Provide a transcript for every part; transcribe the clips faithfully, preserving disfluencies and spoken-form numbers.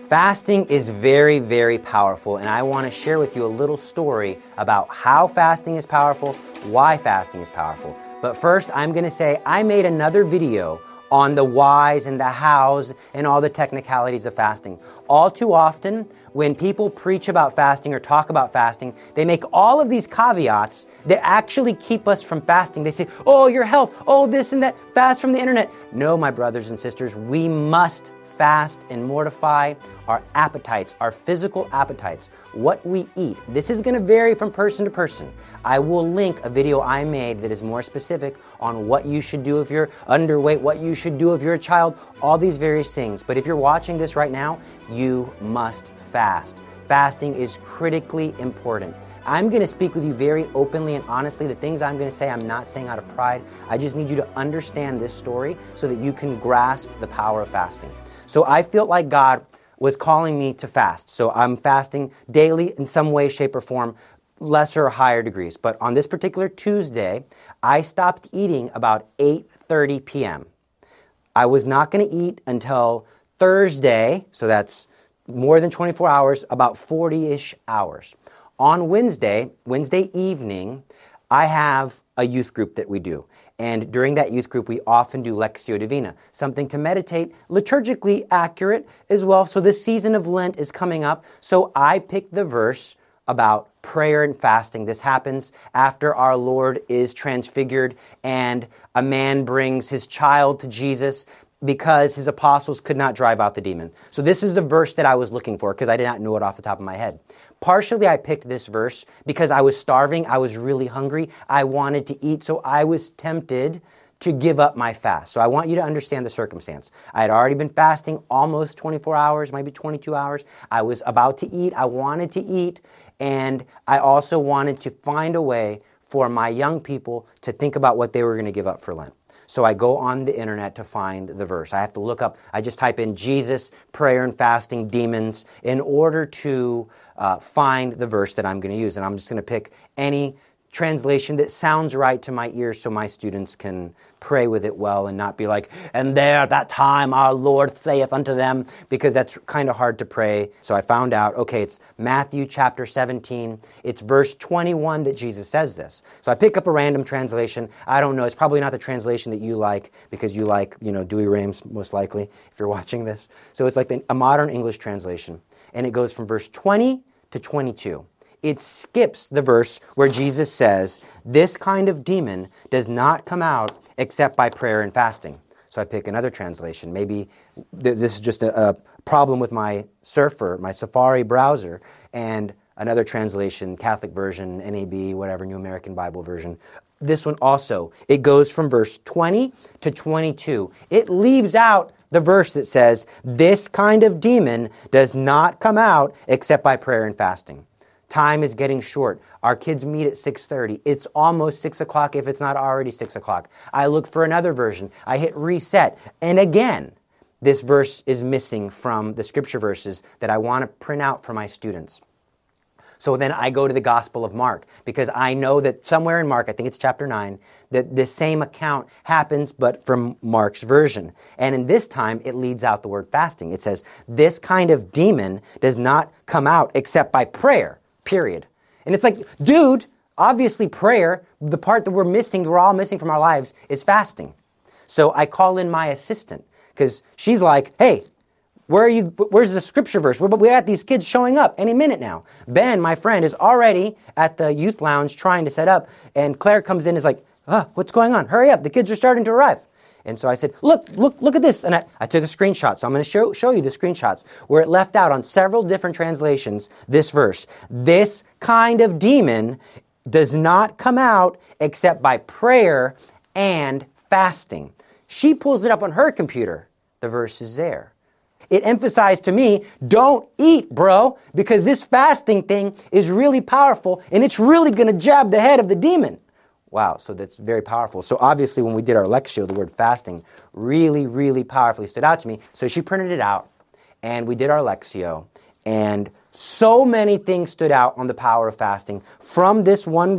Fasting is very, very powerful, and I want to share with you a little story about how fasting is powerful, why fasting is powerful. But first, I'm going to say I made another video on the whys and the hows and all the technicalities of fasting. All too often, when people preach about fasting or talk about fasting, they make all of these caveats that actually keep us from fasting. They say, oh, your health, oh, this and that, fast from the internet. No, my brothers and sisters, we must fast and mortify our appetites, our physical appetites, what we eat. This is going to vary from person to person. I will link a video I made that is more specific on what you should do if you're underweight, what you should do if you're a child, all these various things. But if you're watching this right now, you must fast. Fasting is critically important. I'm going to speak with you very openly and honestly. The things I'm going to say, I'm not saying out of pride. I just need you to understand this story so that you can grasp the power of fasting. So I felt like God was calling me to fast. So I'm fasting daily in some way, shape, or form, lesser or higher degrees. But on this particular Tuesday, I stopped eating about eight thirty p.m. I was not going to eat until Thursday, so that's more than twenty-four hours, about forty-ish hours. On Wednesday, Wednesday evening, I have a youth group that we do. And during that youth group, we often do Lectio Divina, something to meditate, liturgically accurate as well. So this season of Lent is coming up. So I picked the verse about prayer and fasting. This happens after our Lord is transfigured and a man brings his child to Jesus because his apostles could not drive out the demon. So this is the verse that I was looking for because I did not know it off the top of my head. Partially, I picked this verse because I was starving. I was really hungry. I wanted to eat, so I was tempted to give up my fast. So I want you to understand the circumstance. I had already been fasting almost twenty-four hours, maybe twenty-two hours. I was about to eat. I wanted to eat, and I also wanted to find a way for my young people to think about what they were going to give up for Lent. So I go on the internet to find the verse. I have to look up, I just type in Jesus, prayer and fasting, demons, in order to uh, find the verse that I'm going to use. And I'm just going to pick any translation that sounds right to my ears so my students can pray with it well and not be like, and there at that time our Lord saith unto them, because that's kind of hard to pray. So I found out, okay, it's Matthew chapter seventeen. It's verse twenty-one that Jesus says this. So I pick up a random translation. I don't know. It's probably not the translation that you like because you like, you know, Douay-Rheims most likely if you're watching this. So it's like the, a modern English translation. And it goes from verse twenty to twenty-two. It skips the verse where Jesus says, this kind of demon does not come out except by prayer and fasting. So I pick another translation. Maybe th- this is just a, a problem with my Surfer, my Safari browser, and another translation, Catholic version, N A B, whatever, New American Bible version. This one also, it goes from verse twenty to twenty-two. It leaves out the verse that says, this kind of demon does not come out except by prayer and fasting. Time is getting short. Our kids meet at six thirty. It's almost six o'clock if it's not already six o'clock. I look for another version. I hit reset. And again, this verse is missing from the scripture verses that I want to print out for my students. So then I go to the Gospel of Mark because I know that somewhere in Mark, I think it's chapter nine, that this same account happens but from Mark's version. And in this time, it leads out the word fasting. It says, this kind of demon does not come out except by prayer. Period. And it's like, dude, obviously prayer, the part that we're missing, we're all missing from our lives, is fasting. So I call in my assistant because she's like, hey, where are you? Where's the scripture verse? We're, we got these kids showing up any minute now. Ben, my friend, is already at the youth lounge trying to set up, and Claire comes in and is like, ah, what's going on? Hurry up, the kids are starting to arrive. And so I said, look, look, look at this. And I, I took a screenshot. So I'm going to show, show you the screenshots where it left out on several different translations this verse. This kind of demon does not come out except by prayer and fasting. She pulls it up on her computer. The verse is there. It emphasized to me, don't eat, bro, because this fasting thing is really powerful and it's really going to jab the head of the demon. Wow, so that's very powerful. So obviously when we did our lectio, the word fasting really, really powerfully stood out to me. So she printed it out, and we did our lectio, and so many things stood out on the power of fasting from this one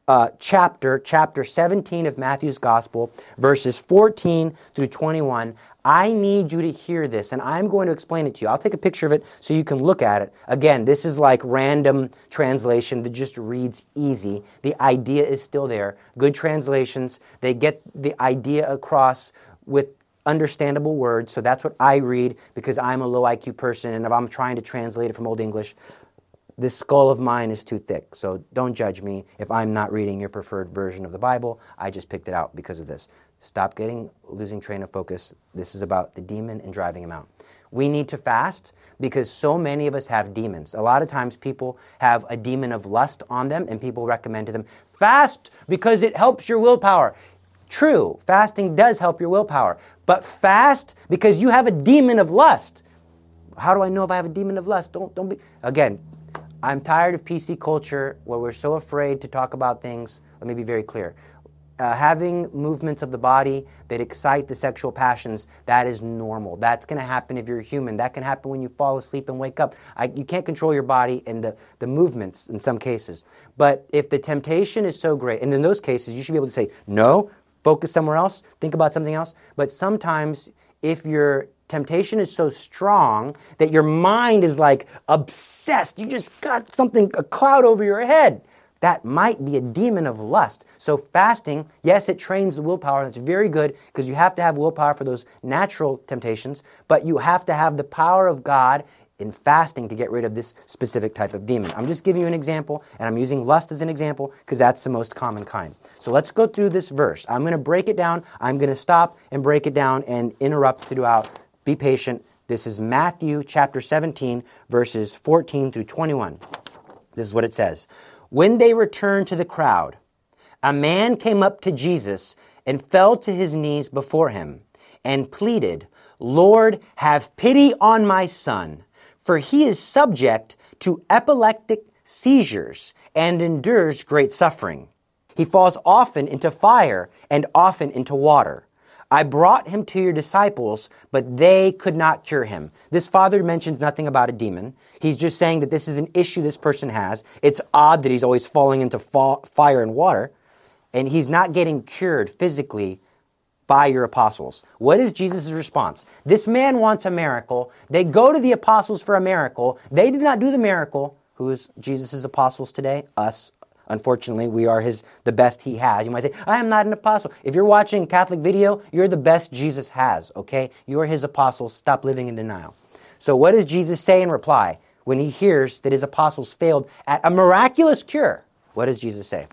uh, chapter, chapter seventeen of Matthew's Gospel, verses fourteen through twenty-one. I need you to hear this, and I'm going to explain it to you. I'll take a picture of it so you can look at it. Again, this is like random translation that just reads easy. The idea is still there. Good translations, they get the idea across with understandable words, so that's what I read because I'm a low I Q person, and if I'm trying to translate it from Old English, this skull of mine is too thick, so don't judge me if I'm not reading your preferred version of the Bible. I just picked it out because of this. Stop getting, losing train of focus. This is about the demon and driving him out. We need to fast because so many of us have demons. A lot of times people have a demon of lust on them, and people recommend to them, fast because it helps your willpower. True, fasting does help your willpower, but fast because you have a demon of lust. How do I know if I have a demon of lust? Don't, don't be, again, I'm tired of P C culture where we're so afraid to talk about things. Let me be very clear. Uh, having movements of the body that excite the sexual passions, that is normal. That's going to happen if you're human. That can happen when you fall asleep and wake up. I, you can't control your body and the, the movements in some cases. But if the temptation is so great, and in those cases, you should be able to say, no, focus somewhere else, think about something else. But sometimes if your temptation is so strong that your mind is like obsessed, you just got something, a cloud over your head, that might be a demon of lust. So fasting, yes, it trains the willpower. That's very good because you have to have willpower for those natural temptations, but you have to have the power of God in fasting to get rid of this specific type of demon. I'm just giving you an example, and I'm using lust as an example because that's the most common kind. So let's go through this verse. I'm going to break it down. I'm going to stop and break it down and interrupt throughout. Be patient. This is Matthew chapter seventeen, verses fourteen through twenty-one. This is what it says. When they returned to the crowd, a man came up to Jesus and fell to his knees before him and pleaded, Lord, have pity on my son, for he is subject to epileptic seizures and endures great suffering. He falls often into fire and often into water. I brought him to your disciples, but they could not cure him. This father mentions nothing about a demon. He's just saying that this is an issue this person has. It's odd that he's always falling into fa- fire and water, and he's not getting cured physically by your apostles. What is Jesus' response? This man wants a miracle. They go to the apostles for a miracle. They did not do the miracle. Who is Jesus' apostles today? Us. Unfortunately, we are his the best he has. You might say, I am not an apostle. If you're watching Catholic video, you're the best Jesus has, okay? You're his apostles. Stop living in denial. So what does Jesus say in reply when he hears that his apostles failed at a miraculous cure? What does Jesus say?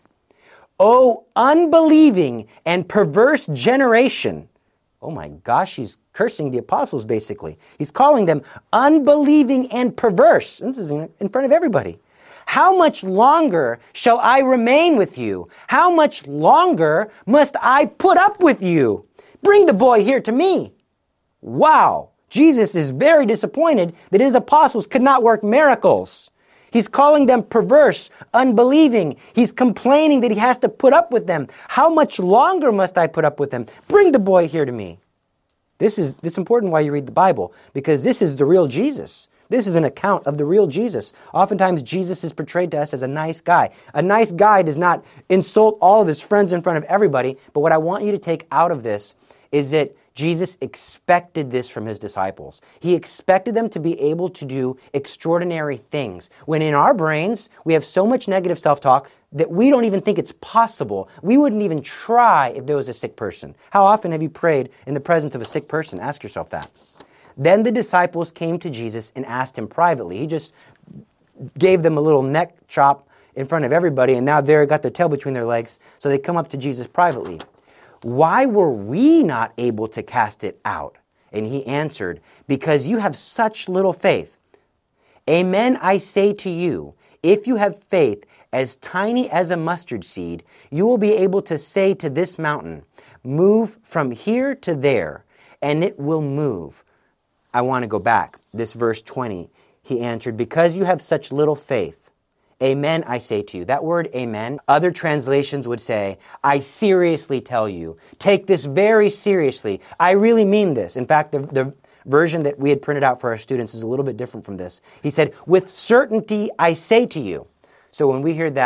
Oh, unbelieving and perverse generation. Oh my gosh, he's cursing the apostles basically. He's calling them unbelieving and perverse. This is in front of everybody. How much longer shall I remain with you? How much longer must I put up with you? Bring the boy here to me. Wow. Jesus is very disappointed that his apostles could not work miracles. He's calling them perverse, unbelieving. He's complaining that he has to put up with them. How much longer must I put up with them? Bring the boy here to me. This is, this is important why you read the Bible, because this is the real Jesus. This is an account of the real Jesus. Oftentimes, Jesus is portrayed to us as a nice guy. A nice guy does not insult all of his friends in front of everybody, but what I want you to take out of this is that Jesus expected this from his disciples. He expected them to be able to do extraordinary things. When in our brains, we have so much negative self-talk that we don't even think it's possible. We wouldn't even try if there was a sick person. How often have you prayed in the presence of a sick person? Ask yourself that. Then the disciples came to Jesus and asked him privately. He just gave them a little neck chop in front of everybody, and now they've got their tail between their legs, so they come up to Jesus privately. Why were we not able to cast it out? And he answered, because you have such little faith. Amen, I say to you, if you have faith as tiny as a mustard seed, you will be able to say to this mountain, move from here to there, and it will move. I want to go back. This verse twenty, he answered, because you have such little faith. Amen, I say to you. That word amen, other translations would say, I seriously tell you. Take this very seriously. I really mean this. In fact, the, the version that we had printed out for our students is a little bit different from this. He said, with certainty I say to you. So when we hear that,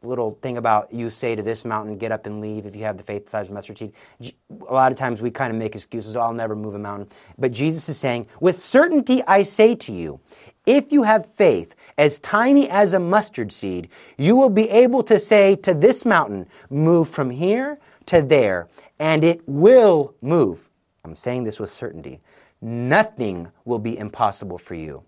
little thing about you say to this mountain, get up and leave if you have the faith the size of a mustard seed. A lot of times we kind of make excuses, oh, I'll never move a mountain. But Jesus is saying, with certainty I say to you, if you have faith as tiny as a mustard seed, you will be able to say to this mountain, move from here to there, and it will move. I'm saying this with certainty. Nothing will be impossible for you.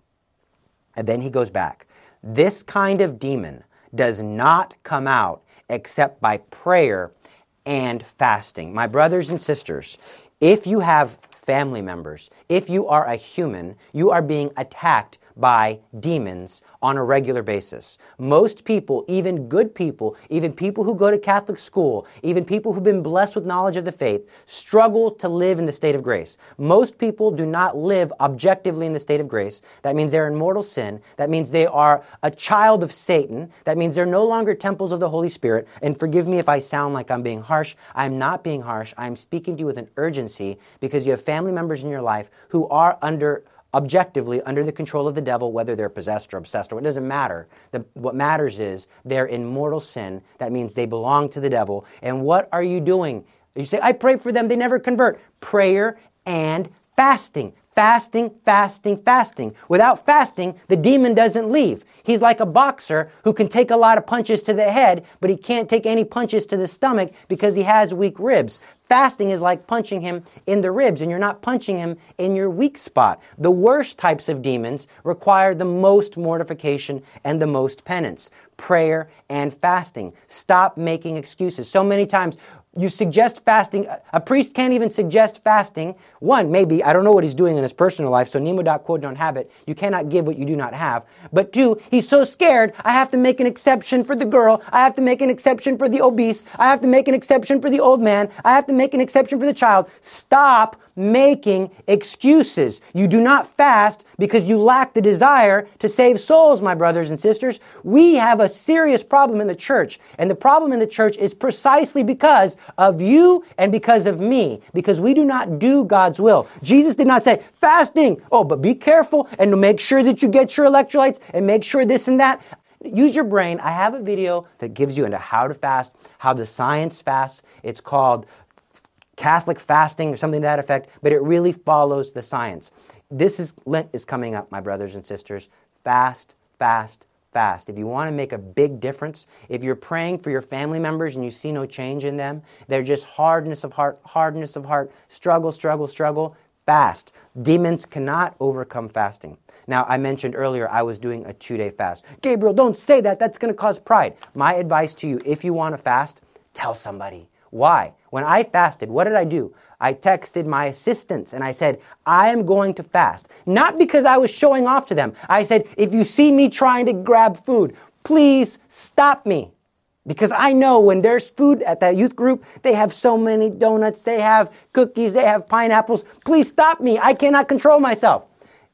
And then he goes back. This kind of demon does not come out except by prayer and fasting. My brothers and sisters, if you have family members, if you are a human, you are being attacked by demons on a regular basis. Most people, even good people, even people who go to Catholic school, even people who've been blessed with knowledge of the faith, struggle to live in the state of grace. Most people do not live objectively in the state of grace. That means they're in mortal sin. That means they are a child of Satan. That means they're no longer temples of the Holy Spirit. And forgive me if I sound like I'm being harsh. I'm not being harsh. I'm speaking to you with an urgency because you have family members in your life who are under objectively under the control of the devil, whether they're possessed or obsessed or it doesn't matter. The, what matters is they're in mortal sin. That means they belong to the devil. And what are you doing? You say, I pray for them. They never convert. Prayer and fasting. Fasting, fasting, fasting. Without fasting, the demon doesn't leave. He's like a boxer who can take a lot of punches to the head, but he can't take any punches to the stomach because he has weak ribs. Fasting is like punching him in the ribs, and you're not punching him in your weak spot. The worst types of demons require the most mortification and the most penance. Prayer and fasting. Stop making excuses. So many times, you suggest fasting. A priest can't even suggest fasting. One, maybe, I don't know what he's doing in his personal life, so nemo dat quod non habet. You cannot give what you do not have. But two, he's so scared, I have to make an exception for the girl. I have to make an exception for the obese. I have to make an exception for the old man. I have to make an exception for the child. Stop making excuses. You do not fast because you lack the desire to save souls, my brothers and sisters. We have a serious problem in the church, and the problem in the church is precisely because of you and because of me, because we do not do God's will. Jesus did not say, fasting, oh, but be careful and make sure that you get your electrolytes and make sure this and that. Use your brain. I have a video that gives you into how to fast, how the science fasts. It's called Catholic fasting or something to that effect, but it really follows the science. This is Lent is coming up, my brothers and sisters. Fast, fast, fast. If you want to make a big difference, if you're praying for your family members and you see no change in them, they're just hardness of heart, hardness of heart, struggle, struggle, struggle, fast. Demons cannot overcome fasting. Now, I mentioned earlier I was doing a two-day fast. Gabriel, don't say that. That's going to cause pride. My advice to you, if you want to fast, tell somebody. Why? When I fasted, what did I do? I texted my assistants and I said, I am going to fast. Not because I was showing off to them. I said, if you see me trying to grab food, please stop me. Because I know when there's food at that youth group, they have so many donuts, they have cookies, they have pineapples. Please stop me. I cannot control myself.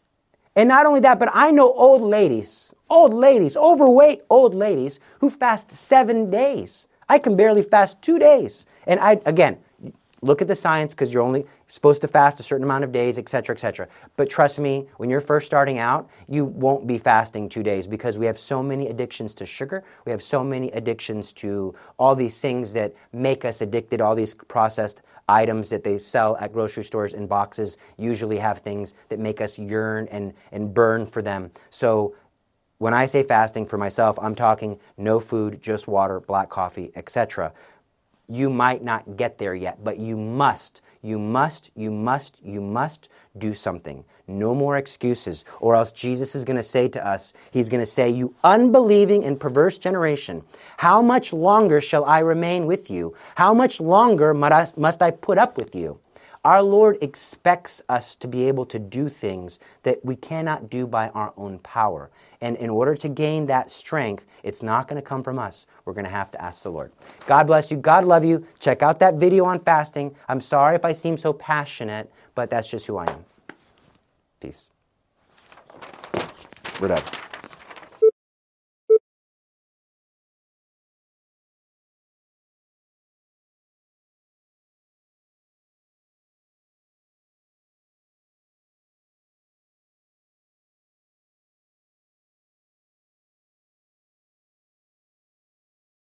And not only that, but I know old ladies, old ladies, overweight old ladies who fast seven days. I can barely fast two days. And I, again, look at the science because you're only supposed to fast a certain amount of days, et cetera, et cetera. But trust me, when you're first starting out, you won't be fasting two days because we have so many addictions to sugar. We have so many addictions to all these things that make us addicted. All these processed items that they sell at grocery stores in boxes usually have things that make us yearn and, and burn for them. So when I say fasting for myself, I'm talking no food, just water, black coffee, et cetera. You might not get there yet, but you must, you must, you must, you must do something. No more excuses, or else Jesus is going to say to us, he's going to say, you unbelieving and perverse generation, how much longer shall I remain with you? How much longer must I put up with you? Our Lord expects us to be able to do things that we cannot do by our own power. And in order to gain that strength, it's not going to come from us. We're going to have to ask the Lord. God bless you. God love you. Check out that video on fasting. I'm sorry if I seem so passionate, but that's just who I am. Peace. We're done.